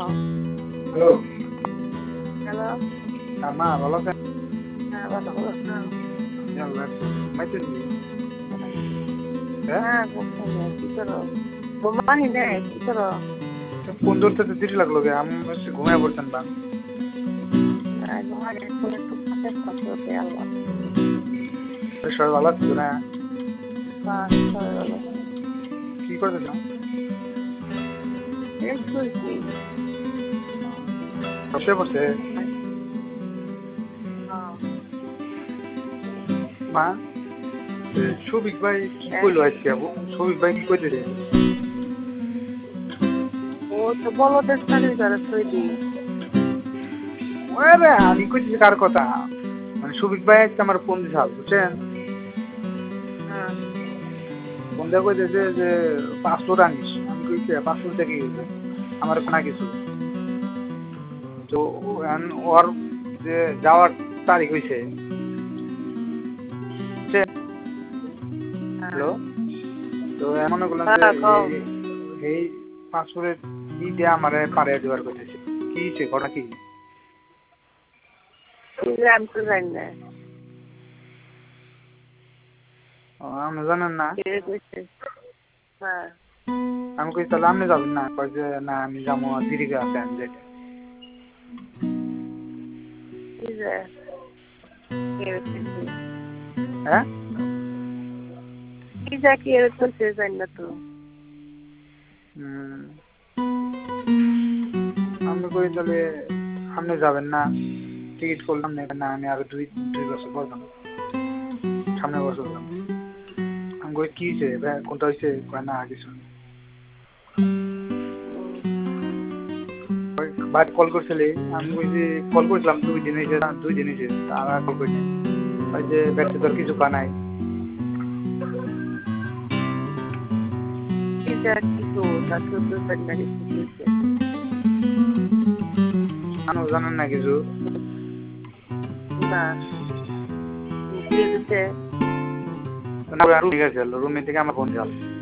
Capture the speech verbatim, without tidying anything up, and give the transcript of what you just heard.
Hello. Hello. হ্যাঁ, মা ভালো আছেন? হ্যাঁ, ভালো, ভালো আছো? জি, আল্লাহ ঘুমাইতেছি। হ্যাঁ? হ্যাঁ, ঘুমাইনি। কি করো? ঘুমানি নাই, কি করো? ফোন ধরতে তো দেরি লাগলো গে। আমি হচ্ছে ঘুমায় পড়ছেন বা না, ঘুমানি এখন একটু ফাঁকে ফাঁকে ওঠে আল্লাহ। সবাই ভালো আছে তো না? হ্যাঁ, সবাই ভালো। কি করতেছ? এই শুইছি। বসে পড়ছে। হ্যাঁ। মা এ, শফিক ভাই কি হ্যাঁ, কইলো আজকে? শফিক ভাই কি কইতেছে? ও তো বলদের চাকরি করে তৈরি। আরে আমি কইতেছি কার কথা? মানে শফিক ভাই আজকে আমার ফোন দিছাল, বুঝছেন? হ্যাঁ। ফোন দিয়ে কইতেছে যে পাসপোর্ট আনিস। আমি কইছি পাসপোর্ট দেখে গেছে। আমার কোনো কিছু। তো এখন ওর যে যাওয়ার তারিখ হইছে। বুঝছেন? হ্যাঁ। হ্যালো। তো এমন করলাম যে হ্যাঁ, কও। এই এই পাসপোর্টের ই দিয়ে আমারে পাড়িয়ে দেওয়ার কইতেছে। কি হইছে ঘটনা কি? কি যে আমি তো জানি না। ও, আপনি জানেন না? কে কইছে? হ্যাঁ। আমি কই তাহলে আপনি যাবেন না? কয় যে না আমি যাবো দিদিকে আছে আমি যাইতে। কি যে? কে কইছে? হ্যাঁ? কি যে কে কইছে জানি না তো। হুম, আমি কই তাহলে আপনি যাবেন না? টিকিট করলাম না না আমি আরো দুই দুই বছর পর যাবো। সামনের বছর যাবো। আমি কই কি হইছে? ভাই কোনটা হইছে? কয় না কিছু না। হুম। ভাই কল করছিলি? আমি কইছি কল করছিলাম দুই দিন হইছে দুই দিন হইছে আর কল করি নাই। ওই যে ব্যাটে তোর কিছু কা নাই। কি যে কিছু তাকে তো জানি না কিছু কইছে। মানুষ জানেন না কিছু। না। কি হইছে? রুমে থেকে আমার ফোন জাল।